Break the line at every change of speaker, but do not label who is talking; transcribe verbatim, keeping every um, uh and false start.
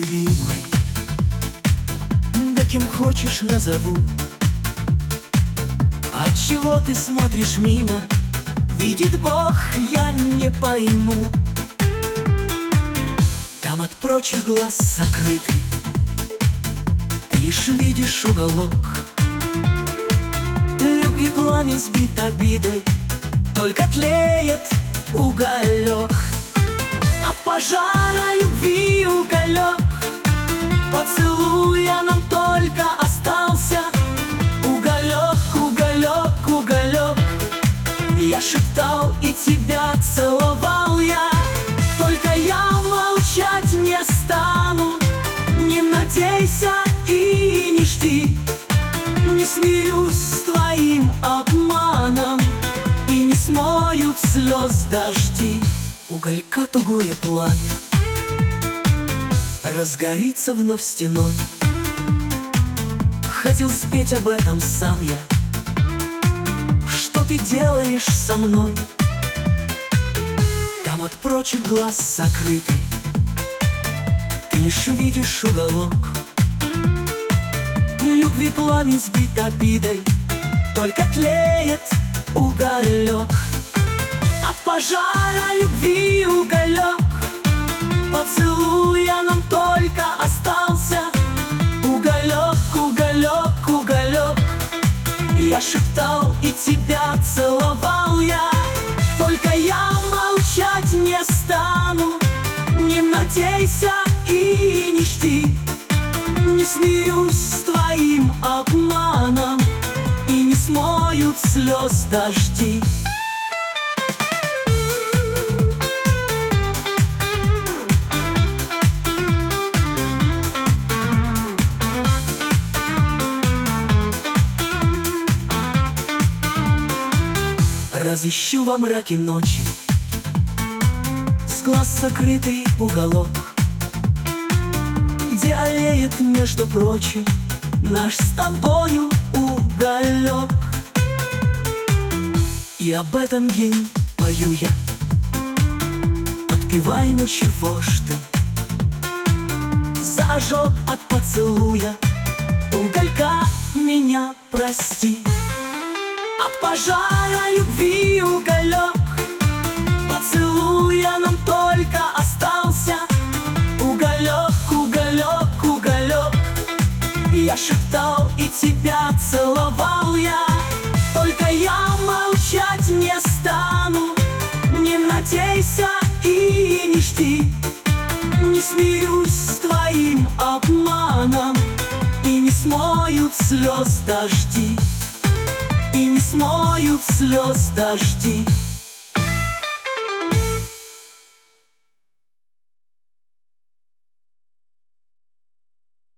любимой, да кем хочешь назову. Отчего ты смотришь мимо? Видит Бог, я не пойму. Там от прочих глаз закрытый ты лишь видишь уголок. Любви пламя сбит обидой, только тлеет уголек. От пожара любви уголек, поцелуя нам только остался. Уголек, уголек, уголек. Я шептал и тебя целовал я, только я молчать не стану. Не надейся и не жди, не смирюсь с твоим обманом, и не смоют слез дожди. Уголька тугое пламя разгорится вновь стеной. Хотел спеть об этом сам я. Что ты делаешь со мной? Там от прочих глаз закрытый ты лишь видишь уголок. Любви пламя сбит обидой, только тлеет уголек. От пожара любви уголек, поцелуя нам только остался. Уголек, уголек, уголек. Я шептал и тебя целовал я, только я молчать не стану. Не надейся и не жди, не смеюсь с твоим обманом, и не смоют слез дожди. Разыщу во мраке ночи с глаз закрытый уголок, где олеет, между прочим, наш с тобою уголек. И об этом день пою я, подпевай, ну чего ж ты за ожог от поцелуя уголька меня прости. От пожара любви уголек, поцелуя нам только остался. Уголек, уголек, уголек. Я шептал и тебя целовал я, только я молчать не стану. Не надейся и не жди, не смирюсь с твоим обманом, и не смоют слез дожди, и не смоют слез дожди.